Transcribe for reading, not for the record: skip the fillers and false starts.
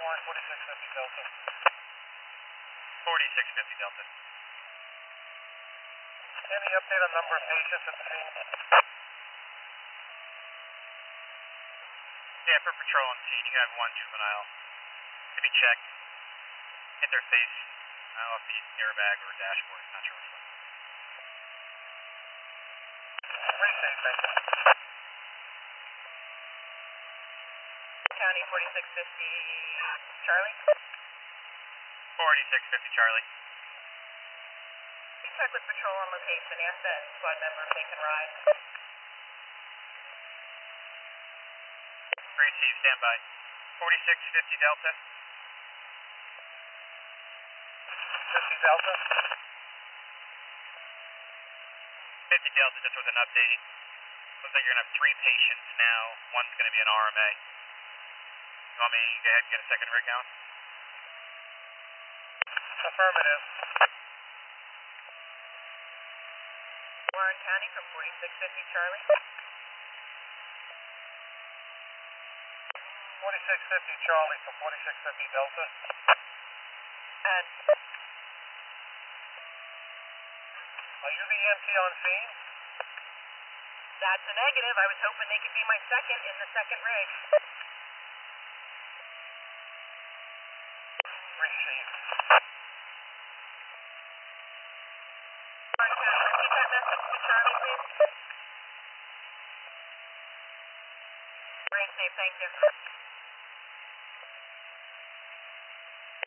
Warren 4650 Delta. 4650 Delta. Any update on number of patients at the scene? Yeah, for patrol on scene, you have one juvenile to be checked. Hit their face. I don't know if the airbag or dashboard, not sure which one. Pretty safe, thank you. County 4650 Charlie. 4650 Charlie. You check with patrol on location. Ask that squad member if they can ride. Green Sea, stand by. 4650 Delta. 50 Delta. 50 Delta, just with an update. Looks like you're going to have 3 patients now. One's going to be an RMA. You want me to go ahead and get a second rig going? Affirmative. Warren County from 4650 Charlie. 4650 Charlie for 4650 Delta. And Are you the EMT on scene? that's a negative. I was hoping they could be my second in the second rig. Receive. Warren County, repeat that message to Charlie, please. Brain safe, thank you.